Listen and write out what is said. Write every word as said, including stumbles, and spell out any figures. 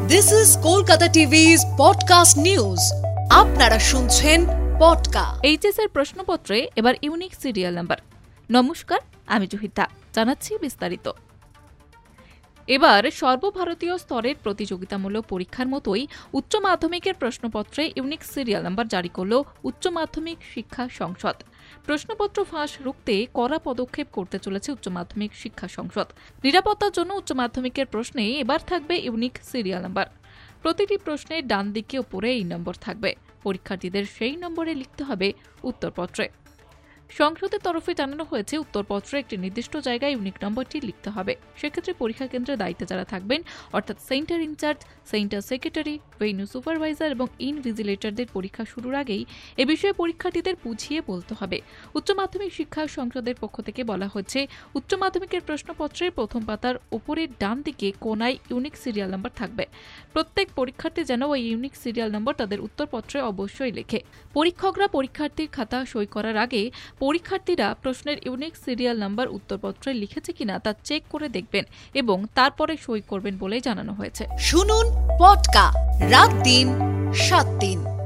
This is Kolkata টিভি's podcast news. আপনারা শুনছেন podcast. HS এর প্রশ্নপত্রে এবার ইউনিক সিরিয়াল নাম্বার। নমস্কার, আমি জহিতা, জানাচ্ছি বিস্তারিত। এবার সর্বভারতীয় স্তরের প্রতিযোগিতামূলক পরীক্ষার মতোই উচ্চ মাধ্যমিকের প্রশ্নপত্রে ইউনিক সিরিয়াল নাম্বার জারি করল উচ্চ মাধ্যমিক শিক্ষা সংসদ। প্রশ্নপত্র ফাঁস রুখতে কড়া পদক্ষেপ করতে চলেছে উচ্চ মাধ্যমিক শিক্ষা সংসদ। নিরাপত্তার জন্য উচ্চ মাধ্যমিকের প্রশ্নে এবার থাকবে ইউনিক সিরিয়াল নাম্বার। প্রতিটি প্রশ্নের ডান দিকে ওপরে এই নম্বর থাকবে। পরীক্ষার্থীদের সেই নম্বরে লিখতে হবে উত্তরপত্রে। সংসদের তরফে জানানো হয়েছে, উত্তরপত্রে একটি নির্দিষ্ট জায়গায় ইউনিক নম্বরটি লিখতে হবে। সেক্ষেত্রে পরীক্ষা কেন্দ্রের দায়িত্বে যারা থাকবেন, অর্থাৎ center incharge, center secretary, venue supervisor এবং ইনভিজিলেটরদের পরীক্ষা শুরুর আগেই এ বিষয়ে পরীক্ষার্থীদের বুঝিয়ে বলতে হবে। উচ্চ মাধ্যমিক শিক্ষা সংসদের পক্ষ থেকে বলা হচ্ছে, উচ্চ মাধ্যমিকের প্রশ্নপত্রের প্রথম পাতার উপরের ডান দিকে কোনায় ইউনিক সিরিয়াল নাম্বার থাকবে। প্রত্যেক পরীক্ষার্থী যেন ওই ইউনিক সিরিয়াল নম্বর তাদের উত্তরপত্রে অবশ্যই লেখে। পরীক্ষকরা পরীক্ষার্থীর খাতা সই করার আগে পরীক্ষার্থীরা প্রশ্নের ইউনিক সিরিয়াল নাম্বার উত্তরপত্রে লিখেছে কিনা তা চেক করে দেখবেন এবং তারপরে সই করবেন বলে জানানো হয়েছে। শুনুন পডকাস্ট রাত দিন সাত দিন।